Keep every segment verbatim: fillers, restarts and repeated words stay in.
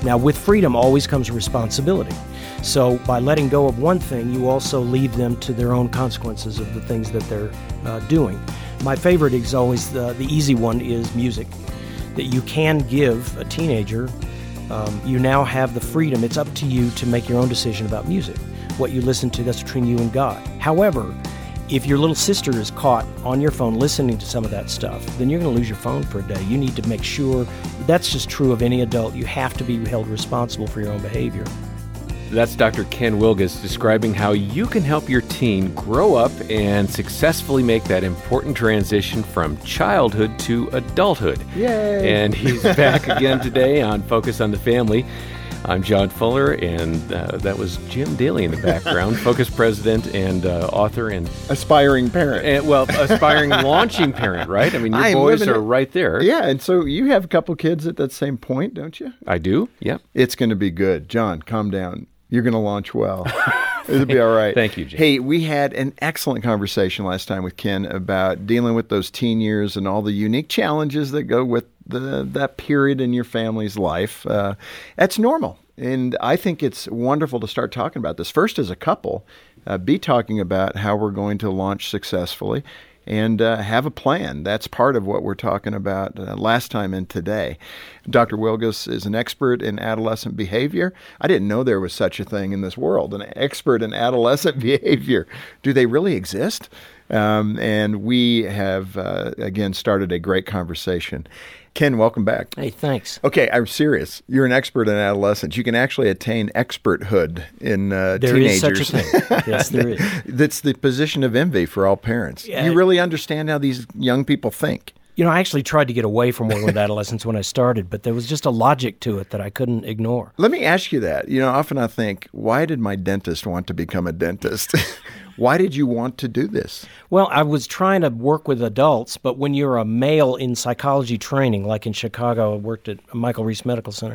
Now, with freedom always comes responsibility. So by letting go of one thing, you also leave them to their own consequences of the things that they're uh, doing. My favorite is always the, the easy one is music, that you can give a teenager. Um, you now have the freedom. It's up to you to make your own decision about music. What you listen to, that's between you and God. However, if your little sister is caught on your phone listening to some of that stuff, then you're going to lose your phone for a day. You need to make sure, that's just true of any adult. You have to be held responsible for your own behavior. That's Doctor Ken Wilgus describing how you can help your teen grow up and successfully make that important transition from childhood to adulthood. Yay! And he's back again today on Focus on the Family. I'm John Fuller, and uh, that was Jim Daly in the background, Focus president and uh, author and aspiring parent. And, well, aspiring launching parent, right? I mean, your I boys are it. right there. Yeah, and so you have a couple kids at that same point, don't you? I do. Yeah. It's going to be good. John, calm down. You're going to launch well. It'll be all right. Thank you, Jim. Hey, we had an excellent conversation last time with Ken about dealing with those teen years and all the unique challenges that go with the, that period in your family's life. Uh, that's normal. And I think it's wonderful to start talking about this. First, as a couple, uh, be talking about how we're going to launch successfully and uh, have a plan. That's part of what we're talking about uh, last time and today. Doctor Wilgus is an expert in adolescent behavior. I didn't know there was such a thing in this world, an expert in adolescent behavior. Do they really exist? Um, and we have, uh, again, started a great conversation. Ken, welcome back. Hey, thanks. Okay, I'm serious. You're an expert in adolescence. You can actually attain experthood in uh, there teenagers. There is such a thing. Yes, there is. That's the position of envy for all parents. Yeah. You really understand how these young people think. You know, I actually tried to get away from working with adolescents when I started, but there was just a logic to it that I couldn't ignore. Let me ask you that. You know, often I think, why did my dentist want to become a dentist? Why did you want to do this? Well, I was trying to work with adults, but when you're a male in psychology training, like in Chicago, I worked at Michael Reese Medical Center,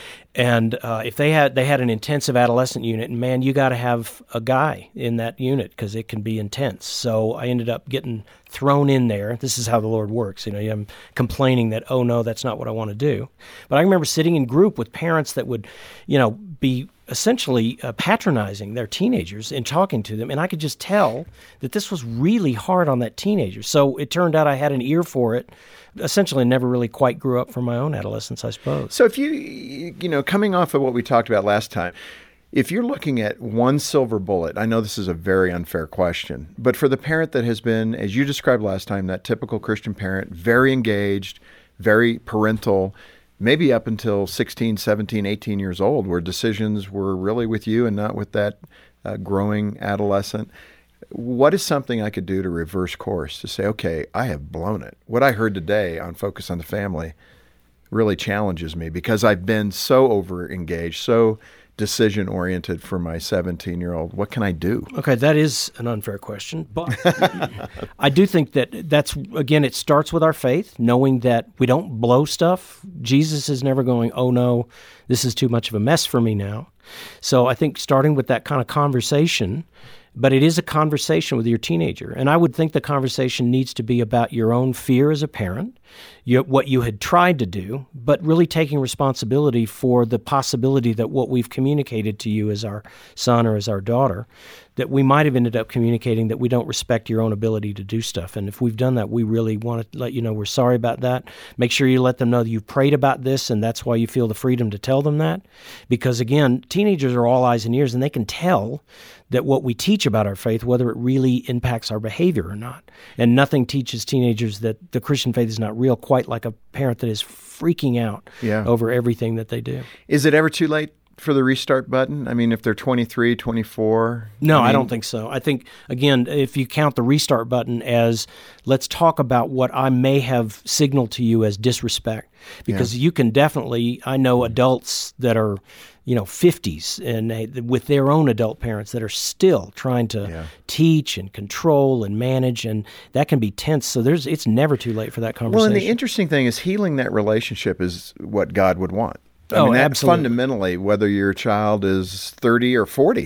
and uh, if they had they had an intensive adolescent unit, and man, you got to have a guy in that unit because it can be intense. So I ended up getting thrown in there. This is how the Lord works. You know, I'm complaining that, oh no, that's not what I want to do. But I remember sitting in group with parents that would, you know, be essentially uh, patronizing their teenagers and talking to them. And I could just tell that this was really hard on that teenager. So it turned out I had an ear for it. Essentially, never really quite grew up from my own adolescence, I suppose. So if you, you know, coming off of what we talked about last time, if you're looking at one silver bullet, I know this is a very unfair question, but for the parent that has been, as you described last time, that typical Christian parent, very engaged, very parental, maybe up until sixteen, seventeen, eighteen years old, where decisions were really with you and not with that uh, growing adolescent. What is something I could do to reverse course, to say, okay, I have blown it? What I heard today on Focus on the Family really challenges me because I've been so over-engaged, so decision-oriented for my seventeen-year-old. What can I do? Okay, that is an unfair question, but I do think that that's, again, it starts with our faith, knowing that we don't blow stuff. Jesus is never going, oh no, this is too much of a mess for me now. So I think starting with that kind of conversation, but it is a conversation with your teenager. And I would think the conversation needs to be about your own fear as a parent, your, what you had tried to do, but really taking responsibility for the possibility that what we've communicated to you as our son or as our daughter, that we might have ended up communicating that we don't respect your own ability to do stuff. And if we've done that, we really want to let you know we're sorry about that. Make sure you let them know that you've prayed about this, and that's why you feel the freedom to tell them that. Because again, teenagers are all eyes and ears, and they can tell that what we teach about our faith, whether it really impacts our behavior or not. And nothing teaches teenagers that the Christian faith is not real quite like a parent that is freaking out yeah. over everything that they do. Is it ever too late for the restart button? I mean, if they're twenty-three, twenty-four? No, I, mean, I don't think so. I think, again, if you count the restart button as, let's talk about what I may have signaled to you as disrespect. Because yeah. you can definitely, I know adults that are, you know, fifties and they, with their own adult parents that are still trying to yeah. teach and control and manage, and that can be tense. So there's, it's never too late for that conversation. Well, and the interesting thing is healing that relationship is what God would want. I oh, mean, that absolutely. Fundamentally, whether your child is thirty or forty,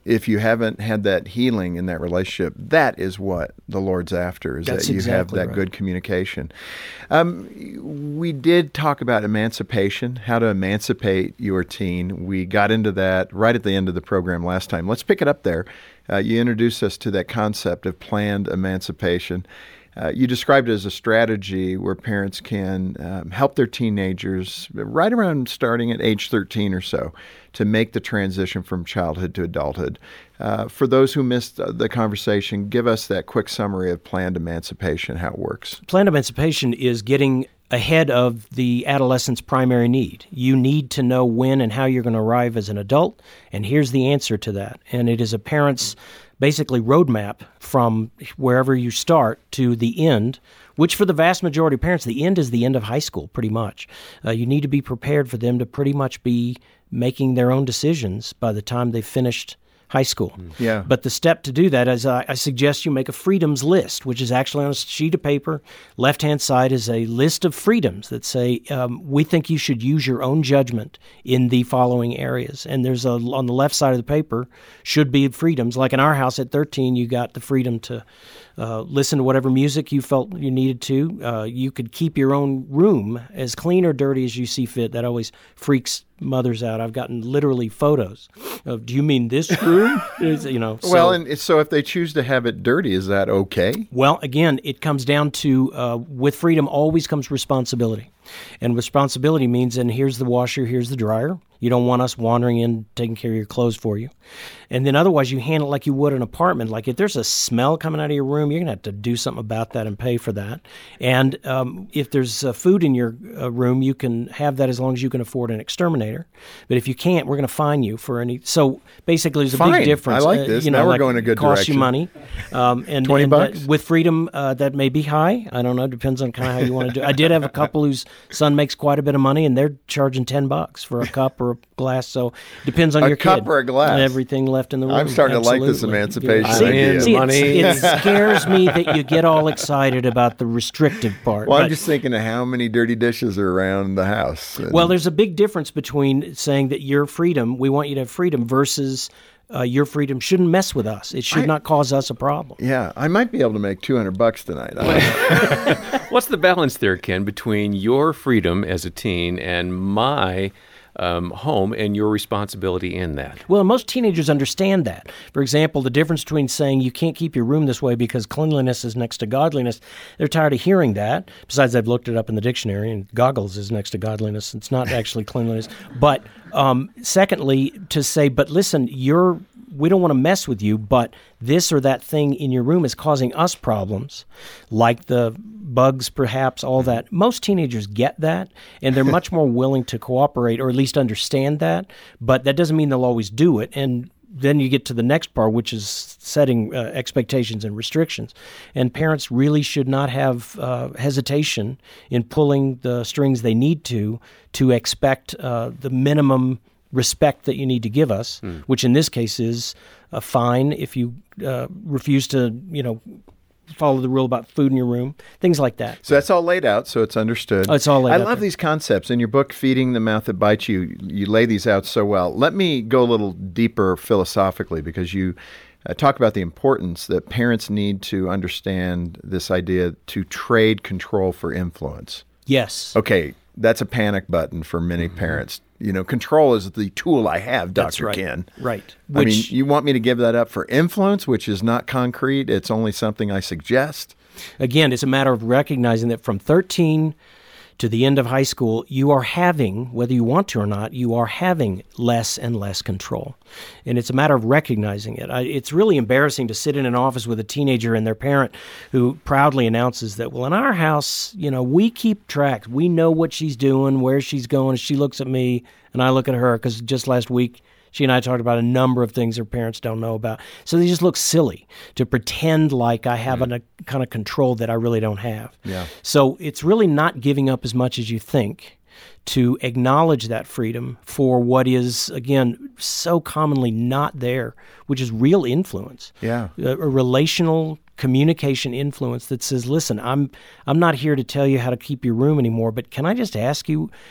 if you haven't had that healing in that relationship, that is what the Lord's after, is That's that you exactly have that right. good communication. Um, we did talk about emancipation, how to emancipate your teen. We got into that right at the end of the program last time. Let's pick it up there. Uh, you introduced us to that concept of planned emancipation. Uh, you described it as a strategy where parents can um, help their teenagers right around starting at age thirteen or so to make the transition from childhood to adulthood. Uh, for those who missed the conversation, give us that quick summary of planned emancipation, how it works. Planned emancipation is getting ahead of the adolescent's primary need. You need to know when and how you're going to arrive as an adult, and here's the answer to that. And it is a parent's basically roadmap from wherever you start to the end, which for the vast majority of parents, the end is the end of high school, pretty much. Uh, you need to be prepared for them to pretty much be making their own decisions by the time they've finished high school. Yeah. But the step to do that is I, I suggest you make a freedoms list, which is actually on a sheet of paper. Left-hand side is a list of freedoms that say, um, we think you should use your own judgment in the following areas. And there's a, on the left side of the paper should be freedoms. Like in our house at thirteen, you got the freedom to uh, listen to whatever music you felt you needed to. Uh, you could keep your own room as clean or dirty as you see fit. That always freaks mothers out. I've gotten literally photos of, do you mean this room? you know. So, Well, and so if they choose to have it dirty, is that okay? well, again, it comes down to, uh, with freedom always comes responsibility. And responsibility means, and here's the washer, here's the dryer. You don't want us wandering in, taking care of your clothes for you. And then otherwise, you handle it like you would an apartment. Like if there's a smell coming out of your room, you're going to have to do something about that and pay for that. And um, if there's uh, food in your uh, room, you can have that as long as you can afford an exterminator. But if you can't, we're going to fine you for any. So basically, there's a Fine. big difference. I like Uh, this. you know, Now we're like going a good costs direction. you money. Um, and, twenty and bucks? That, with freedom, uh, that may be high. I don't know. Depends on kind of how you want to do it. I did have a couple whose son makes quite a bit of money, and they're charging ten bucks for a cup or a glass. So it depends on A your cup kid. or a glass? And everything left in the room. I'm starting to like this Absolutely. emancipation See, idea. see, Money. it's- it scares me that you get all excited about the restrictive part. Well, I'm But- just thinking of how many dirty dishes are around the house. And- well, there's a big difference between saying that your freedom, we want you to have freedom, versus uh, your freedom shouldn't mess with us. It should I- not cause us a problem. yeah, I might be able to make two hundred bucks tonight. I don't know. What's the balance there, Ken, between your freedom as a teen and my um, home and your responsibility in that? Well, most teenagers understand that. For example, the difference between saying you can't keep your room this way because cleanliness is next to godliness, they're tired of hearing that. Besides, I've looked it up in the dictionary, and goggles is next to godliness. It's not actually cleanliness. But um, secondly, to say, but listen, you're we don't want to mess with you, but this or that thing in your room is causing us problems, like the bugs, perhaps, all that. Most teenagers get that, and they're much more willing to cooperate, or at least understand that, but that doesn't mean they'll always do it. And then you get to the next part, which is setting uh, expectations and restrictions. And parents really should not have uh, hesitation in pulling the strings they need to, to expect uh, the minimum respect that you need to give us, mm. which in this case is a fine if you uh, refuse to, you know, follow the rule about food in your room, things like that. So that's all laid out, so it's understood. Oh, it's all laid I out love there. these concepts. In your book, Feeding the Mouth That Bites You, you lay these out so well. Let me go a little deeper philosophically, because you uh, talk about the importance that parents need to understand this idea to trade control for influence. Yes. Okay, that's a panic button for many mm-hmm. parents. You know, control is the tool I have, Doctor That's right. Ken. Right. I mean, Which, you want me to give that up for influence, which is not concrete. It's only something I suggest. again, it's a matter of recognizing that from thirteen to the end of high school, you are having, whether you want to or not, you are having less and less control. And it's a matter of recognizing it. I, it's really embarrassing to sit in an office with a teenager and their parent who proudly announces that, well, in our house, you know, we keep track. We know what she's doing, where she's going. She looks at me and I look at her, because just last week, she and I talked about a number of things her parents don't know about. So they just look silly to pretend like I have mm. a kind of control that I really don't have. Yeah. So it's really not giving up as much as you think to acknowledge that freedom for what is, again, so commonly not there, which is real influence. Yeah. A, a relational communication influence that says, listen, I'm I'm not here to tell you how to keep your room anymore, but can I just ask you,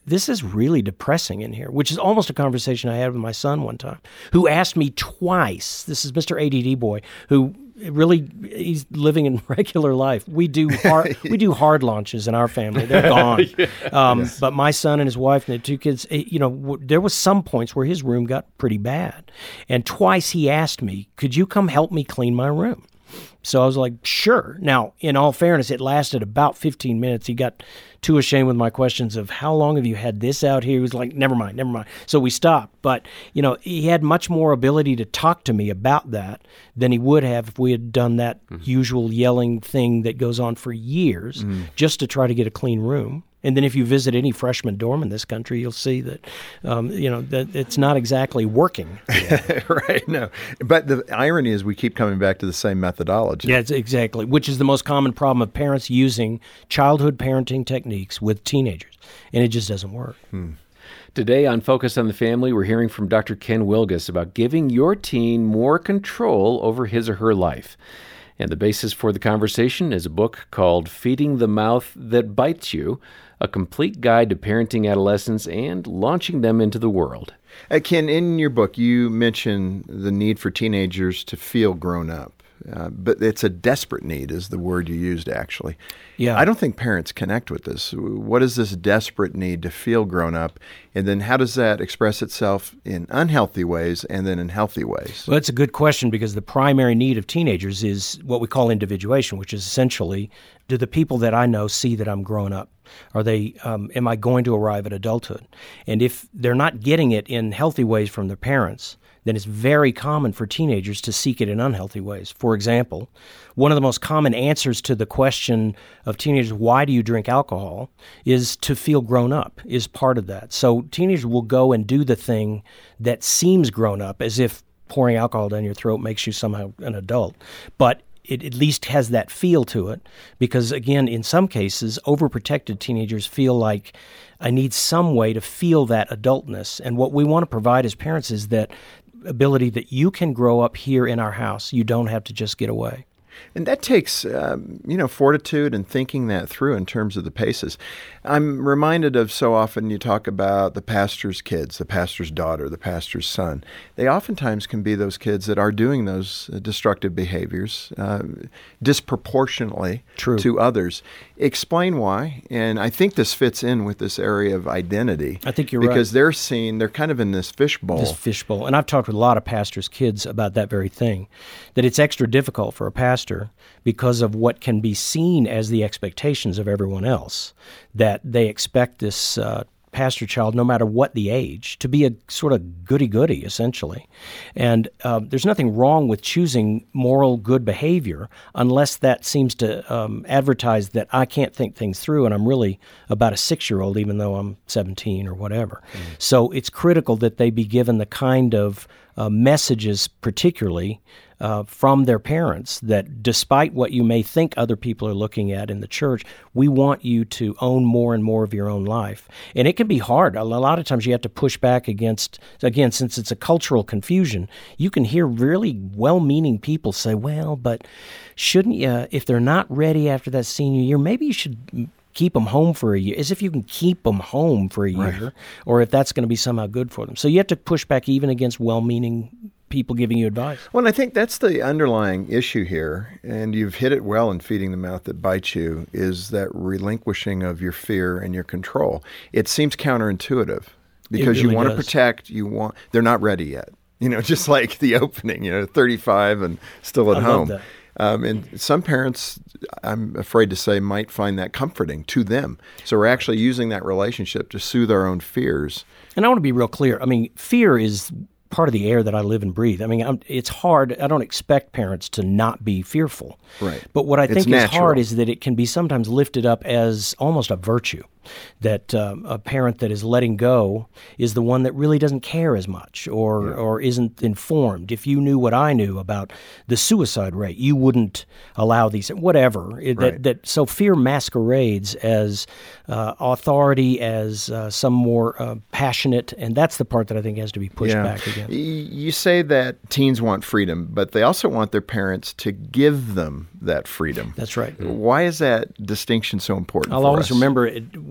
this is really depressing in here, which is almost a conversation I had with my son one time, who asked me twice. This is Mister A D D boy, who really, he's living in regular life. We do hard, we do hard launches in our family. They're gone. yeah. um, yes. But my son and his wife and the two kids, you know, w- there was some points where his room got pretty bad. And twice he asked me, could you come help me clean my room? So I was like, sure. Now, in all fairness, it lasted about fifteen minutes. He got too ashamed with my questions of how long have you had this out here? He was like, never mind, never mind. So we stopped. But, you know, he had much more ability to talk to me about that than he would have if we had done that mm-hmm. usual yelling thing that goes on for years mm-hmm. just to try to get a clean room. And then if you visit any freshman dorm in this country, you'll see that, um, you know, that it's not exactly working. Right, no. But the irony is we keep coming back to the same methodology. Yeah, exactly, which is the most common problem of parents using childhood parenting techniques with teenagers, and it just doesn't work. Hmm. Today on Focus on the Family, we're hearing from Doctor Ken Wilgus about giving your teen more control over his or her life. And the basis for the conversation is a book called Feeding the Mouth That Bites You, a complete guide to parenting adolescents and launching them into the world. Uh, Ken, in your book, you mention the need for teenagers to feel grown up. Uh, but it's a desperate need is the word you used, actually. Yeah. I don't think parents connect with this. What is this desperate need to feel grown up? And then how does that express itself in unhealthy ways and then in healthy ways? Well, that's a good question because the primary need of teenagers is what we call individuation, which is essentially, do the people that I know see that I'm grown up? Are they, um, am I going to arrive at adulthood? And if they're not getting it in healthy ways from their parents, then it's very common for teenagers to seek it in unhealthy ways. For example, one of the most common answers to the question of teenagers, why do you drink alcohol, is to feel grown up, is part of that. So teenagers will go and do the thing that seems grown up, as if pouring alcohol down your throat makes you somehow an adult. But it at least has that feel to it because, again, in some cases, overprotected teenagers feel like I need some way to feel that adultness. And what we want to provide as parents is that ability that you can grow up here in our house. You don't have to just get away. And that takes, um, you know, fortitude and thinking that through in terms of the paces. I'm reminded of so often you talk about the pastor's kids, the pastor's daughter, the pastor's son. They oftentimes can be those kids that are doing those destructive behaviors uh, disproportionately True. to others. Explain why. And I think this fits in with this area of identity. I think you're because right. Because they're seen, they're kind of in this fishbowl. This fishbowl. And I've talked with a lot of pastors' kids about that very thing, that it's extra difficult for a pastor because of what can be seen as the expectations of everyone else, that they expect this uh, pastor child, no matter what the age, to be a sort of goody-goody, essentially. And uh, there's nothing wrong with choosing moral good behavior unless that seems to um, advertise that I can't think things through and I'm really about a six-year-old even though I'm seventeen or whatever. Mm. So it's critical that they be given the kind of uh, messages, particularly Uh, from their parents, that despite what you may think other people are looking at in the church, we want you to own more and more of your own life. And it can be hard. A lot of times you have to push back against, again, since it's a cultural confusion, you can hear really well-meaning people say, well, but shouldn't you, if they're not ready after that senior year, maybe you should keep them home for a year, as if you can keep them home for a year, right. or if that's going to be somehow good for them. So you have to push back even against well-meaning people giving you advice. Well, and I think that's the underlying issue here, and you've hit it well in Feeding the Mouth That Bites You, is that relinquishing of your fear and your control. It seems counterintuitive because really you want does. to protect, you want, they're not ready yet. You know, just like the opening, you know, thirty-five and still at I home. love that. Um, and some parents, I'm afraid to say, might find that comforting to them. So we're actually using that relationship to soothe our own fears. And I want to be real clear. I mean, fear is part of the air that I live and breathe. I mean, I'm, it's hard. I don't expect parents to not be fearful. Right. But what I It's think is natural. hard is that it can be sometimes lifted up as almost a virtue, that um, a parent that is letting go is the one that really doesn't care as much or Yeah. or isn't informed. If you knew what I knew about the suicide rate, you wouldn't allow these, whatever. It- Right. That, that, so fear masquerades as uh, authority, as uh, some more uh, passionate, and that's the part that I think has to be pushed Yeah. back again. Y- You say that teens want freedom, but they also want their parents to give them that freedom. That's right. Why is that distinction so important I'll for always us? remember it,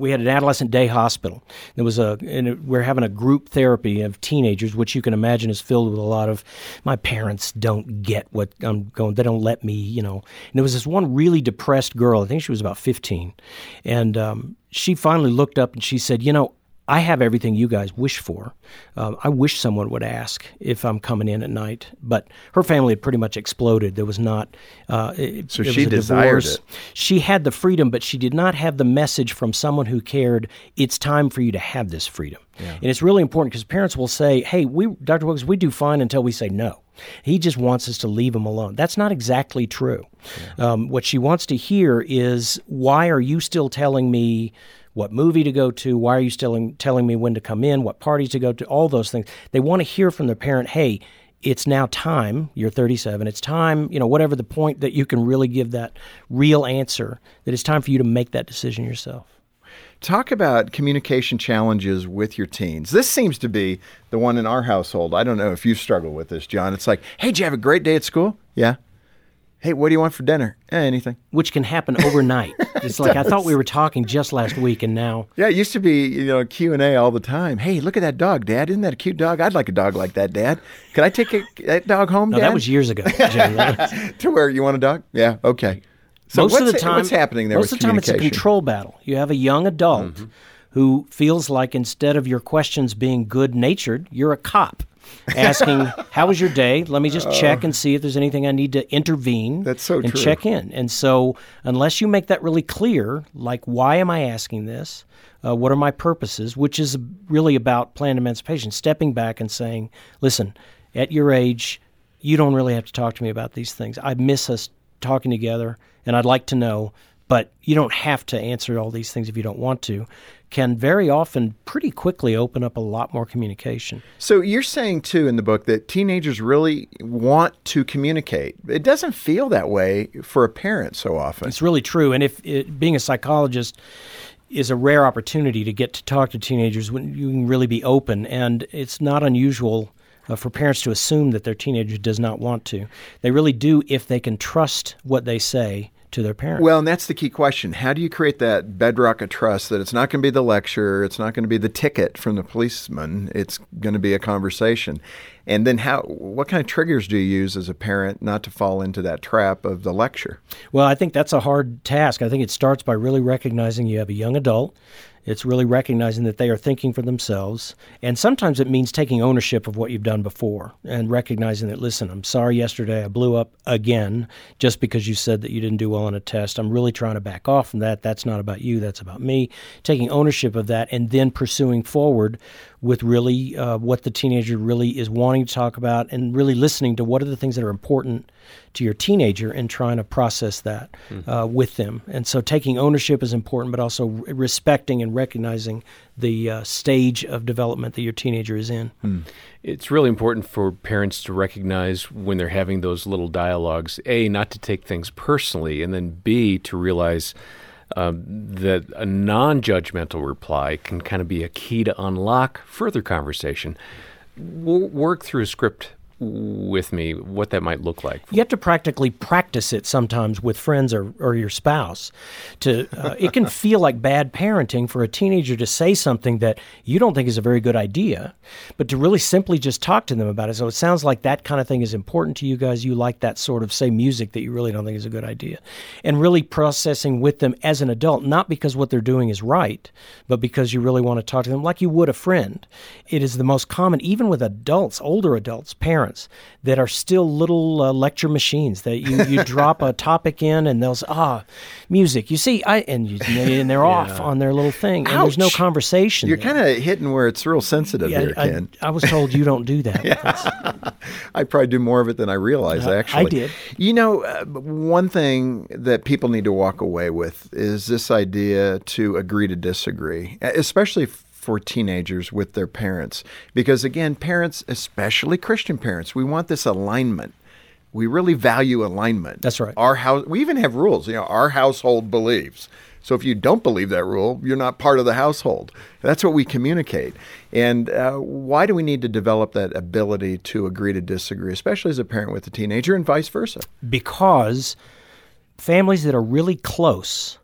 we had an adolescent day hospital. There was a, and it, we're having a group therapy of teenagers, which you can imagine is filled with a lot of, my parents don't get what I'm going, they don't let me, you know. And there was this one really depressed girl, I think she was about fifteen, and um, she finally looked up and she said, you know, I have everything you guys wish for. Um, I wish someone would ask if I'm coming in at night. But her family had pretty much exploded. There was not. Uh, it, so it she was a desired divorce. it. She had the freedom, but she did not have the message from someone who cared. It's time for you to have this freedom, yeah. And it's really important because parents will say, "Hey, we, Doctor Wilkes, we do fine until we say no." He just wants us to leave him alone. That's not exactly true. Yeah. Um, what she wants to hear is, why are you still telling me what movie to go to? Why are you still telling me when to come in? What parties to go to? All those things. They want to hear from their parent, hey, it's now time. You're thirty-seven. It's time, you know, whatever the point that you can really give that real answer, that it's time for you to make that decision yourself. Talk about communication challenges with your teens. This seems to be the one in our household. I don't know if you struggle with this, John. It's like, hey, did you have a great day at school? Yeah. Hey, what do you want for dinner? Eh, anything. Which can happen overnight. It's like, I thought we were talking just last week, and now. Yeah, it used to be, you know, Q and A all the time. Hey, look at that dog, Dad. Isn't that a cute dog? I'd like a dog like that, Dad. Can I take a, that dog home, no, Dad? That was years ago, Jim. To where you want a dog? Yeah, okay. So most what's, of the time, what's happening there most with of the time communication? It's a control battle. You have a young adult mm-hmm. who feels like instead of your questions being good-natured, you're a cop. Asking, how was your day? Let me just uh, check and see if there's anything I need to intervene. That's so and true. Check in. And so unless you make that really clear, like, why am I asking this? Uh, what are my purposes? Which is really about planned emancipation, stepping back and saying, listen, at your age, you don't really have to talk to me about these things. I miss us talking together, and I'd like to know, but you don't have to answer all these things if you don't want to, can very often pretty quickly open up a lot more communication. So you're saying, too, in the book that teenagers really want to communicate. It doesn't feel that way for a parent so often. It's really true. And if it, being a psychologist is a rare opportunity to get to talk to teenagers when you can really be open, and it's not unusual uh, for parents to assume that their teenager does not want to. They really do if they can trust what they say to their parents. Well, and that's the key question. How do you create that bedrock of trust that it's not going to be the lecture, it's not going to be the ticket from the policeman, it's going to be a conversation? And then how? What kind of triggers do you use as a parent not to fall into that trap of the lecture? Well, I think that's a hard task. I think it starts by really recognizing you have a young adult. It's really recognizing that they are thinking for themselves. And sometimes it means taking ownership of what you've done before and recognizing that, listen, I'm sorry yesterday I blew up again just because you said that you didn't do well on a test. I'm really trying to back off from that. That's not about you. That's about me. Taking ownership of that and then pursuing forward with really uh, what the teenager really is wanting to talk about and really listening to what are the things that are important to your teenager and trying to process that mm-hmm. uh, with them. And so taking ownership is important, but also respecting and recognizing the uh, stage of development that your teenager is in. Mm. It's really important for parents to recognize when they're having those little dialogues, A, not to take things personally, and then B, to realize Um, that a non-judgmental reply can kind of be a key to unlock further conversation. W- work through a script with me what that might look like. You have to practically practice it sometimes with friends or, or your spouse. To uh, it can feel like bad parenting for a teenager to say something that you don't think is a very good idea, but to really simply just talk to them about it. So it sounds like that kind of thing is important to you guys. You like that sort of, say, music that you really don't think is a good idea. And really processing with them as an adult, not because what they're doing is right, but because you really want to talk to them like you would a friend. It is the most common, even with adults, older adults, parents, that are still little uh, lecture machines that you, you drop a topic in and they'll say, ah, music. You see, I and, you, and they're yeah. off on their little thing. And Ouch. There's no conversation. You're kind of hitting where it's real sensitive yeah, here, I, Ken. I, I was told you don't do that. I probably do more of it than I realize, uh, actually. I did. You know, uh, one thing that people need to walk away with is this idea to agree to disagree, especially for teenagers with their parents. Because again, parents, especially Christian parents, we want this alignment. We really value alignment. That's right. Our house, we even have rules. You know, our household believes. So if you don't believe that rule, you're not part of the household. That's what we communicate. And uh, why do we need to develop that ability to agree to disagree, especially as a parent with a teenager and vice versa? Because families that are really close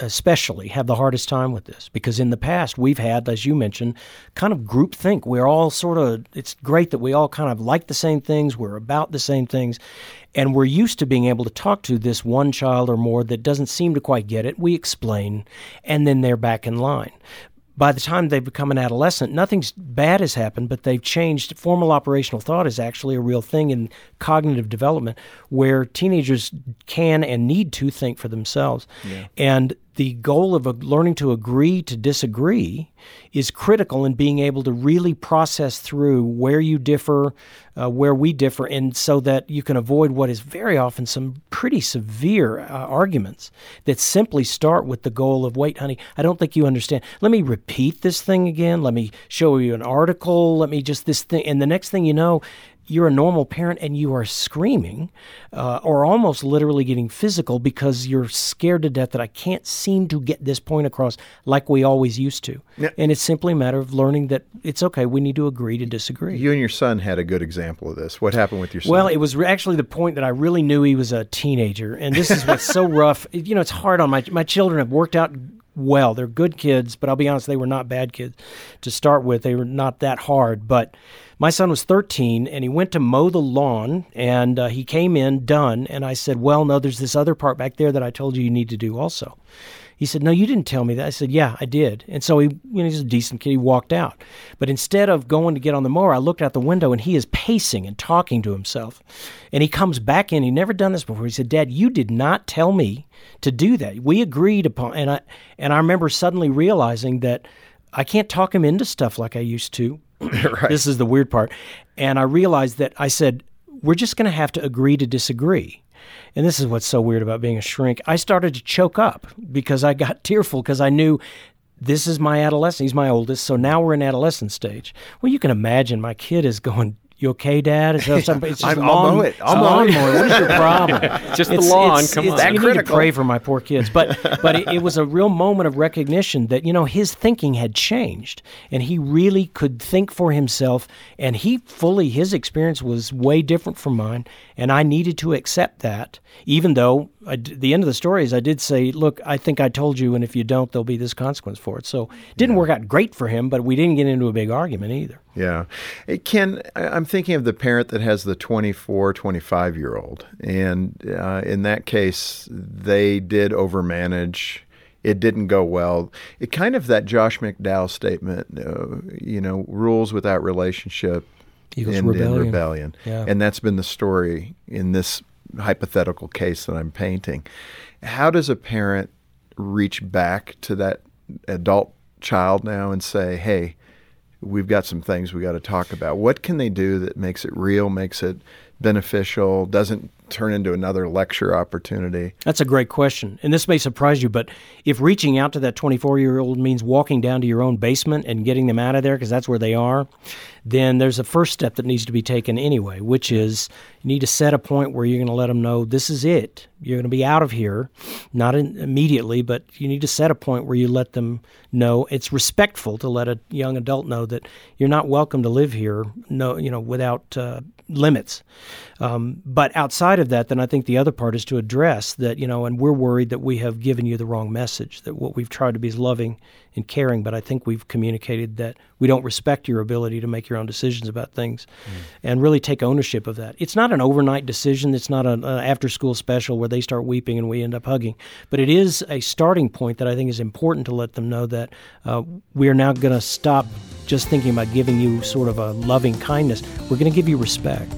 especially have the hardest time with this, because in the past we've had, as you mentioned, kind of group think. We're all sort of, it's great that we all kind of like the same things, we're about the same things, and we're used to being able to talk to this one child or more that doesn't seem to quite get it. We explain, and then they're back in line. By the time they become an adolescent, nothing bad has happened, but they've changed. Formal operational thought is actually a real thing in cognitive development where teenagers can and need to think for themselves. Yeah. And the goal of learning to agree to disagree is critical in being able to really process through where you differ, uh, where we differ, and so that you can avoid what is very often some pretty severe uh, arguments that simply start with the goal of, wait, honey, I don't think you understand. Let me repeat this thing again. Let me show you an article. Let me just this thing. And the next thing you know, you're a normal parent and you are screaming uh, or almost literally getting physical because you're scared to death that I can't seem to get this point across like we always used to. Yeah. And it's simply a matter of learning that it's okay, we need to agree to disagree. You and your son had a good example of this. What happened with your son? Well, it was actually the point that I really knew he was a teenager. And this is what's so rough. You know, it's hard on my my children have worked out well. They're good kids, but I'll be honest, they were not bad kids to start with. They were not that hard. But my son was thirteen, and he went to mow the lawn, and uh, he came in done, and I said, well, no, there's this other part back there that I told you you need to do also. He said, no, you didn't tell me that. I said, yeah, I did. And so he, you know, he's a decent kid. He walked out. But instead of going to get on the mower, I looked out the window, and he is pacing and talking to himself. And he comes back in. He'd never done this before. He said, Dad, you did not tell me to do that. We agreed upon, and I and I remember suddenly realizing that I can't talk him into stuff like I used to. Right. This is the weird part. And I realized that I said, we're just going to have to agree to disagree. And this is what's so weird about being a shrink. I started to choke up because I got tearful because I knew this is my adolescent. He's my oldest. So now we're in adolescent stage. Well, you can imagine my kid is going, you okay, Dad? It's just, it's just I'll lawn, mow it. I'll mow it. What is your problem? Just it's, the lawn. It's, Come it's, on. That you critical. need to pray for my poor kids. But but it, it was a real moment of recognition that, you know, his thinking had changed. And he really could think for himself. And he fully, his experience was way different from mine. And I needed to accept that, even though I, the end of the story is I did say, look, I think I told you, and if you don't, there'll be this consequence for it. So it didn't yeah. work out great for him, but we didn't get into a big argument either. Yeah. Ken, I'm thinking of the parent that has the twenty-four, twenty-five-year-old. And uh, in that case, they did overmanage. It didn't go well. It kind of that Josh McDowell statement, uh, you know, rules without relationship equals end rebellion. in rebellion. Yeah. And that's been the story in this hypothetical case that I'm painting. How does a parent reach back to that adult child now and say, hey, we've got some things we got to talk about? What can they do that makes it real, makes it beneficial, doesn't turn into another lecture opportunity? That's a great question. And this may surprise you, but if reaching out to that twenty-four-year-old means walking down to your own basement and getting them out of there because that's where they are, then there's a first step that needs to be taken anyway, which is you need to set a point where you're going to let them know this is it. You're going to be out of here, not in, immediately, but you need to set a point where you let them know. It's respectful to let a young adult know that you're not welcome to live here, no, you know, without uh, limits. Um, but outside of that, then I think the other part is to address that, you know, and we're worried that we have given you the wrong message, that what we've tried to be is loving and caring, but I think we've communicated that we don't respect your ability to make your own decisions about things mm. and really take ownership of that. It's not an overnight decision. It's not an after-school special where they start weeping and we end up hugging. But it is a starting point that I think is important to let them know that uh, we are now going to stop just thinking about giving you sort of a loving kindness. We're going to give you respect.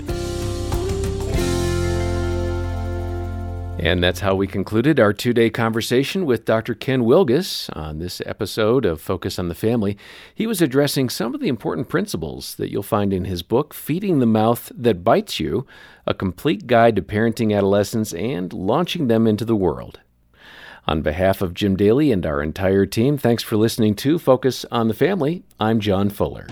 And that's how we concluded our two-day conversation with Doctor Ken Wilgus on this episode of Focus on the Family. He was addressing some of the important principles that you'll find in his book, Feeding the Mouth That Bites You, A Complete Guide to Parenting Adolescents and Launching Them into the World. On behalf of Jim Daly and our entire team, thanks for listening to Focus on the Family. I'm John Fuller.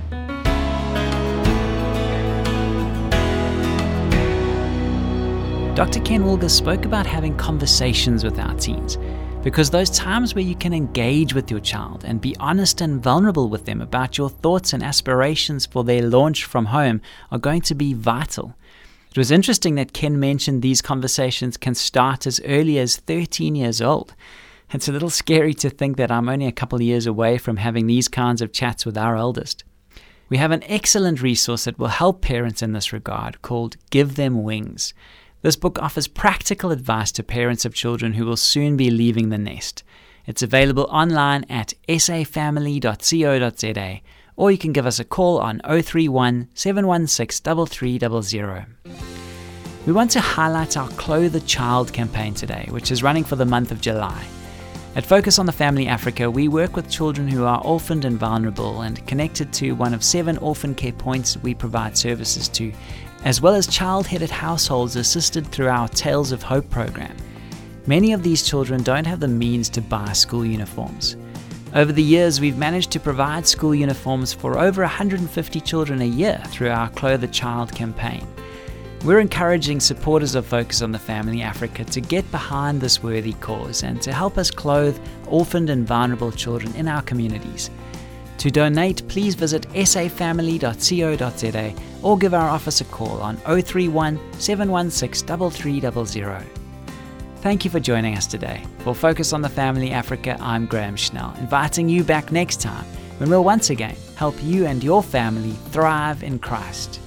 Doctor Ken Wilgus spoke about having conversations with our teens, because those times where you can engage with your child and be honest and vulnerable with them about your thoughts and aspirations for their launch from home are going to be vital. It was interesting that Ken mentioned these conversations can start as early as thirteen years old. It's a little scary to think that I'm only a couple of years away from having these kinds of chats with our eldest. We have an excellent resource that will help parents in this regard called Give Them Wings. This book offers practical advice to parents of children who will soon be leaving the nest. It's available online at s a family dot co dot z a, or you can give us a call on zero three one, seven one six, three three zero zero. We want to highlight our Clothe a Child campaign today, which is running for the month of July. At Focus on the Family Africa, we work with children who are orphaned and vulnerable and connected to one of seven orphan care points we provide services to, as well as child-headed households assisted through our Tales of Hope program. Many of these children don't have the means to buy school uniforms. Over the years, we've managed to provide school uniforms for over one hundred fifty children a year through our Clothe a Child campaign. We're encouraging supporters of Focus on the Family Africa to get behind this worthy cause and to help us clothe orphaned and vulnerable children in our communities. To donate, please visit s a family dot co dot z a or give our office a call on zero three one, seven one six, three three zero zero. Thank you for joining us today. For Focus on the Family Africa, I'm Graham Schnell, inviting you back next time when we'll once again help you and your family thrive in Christ.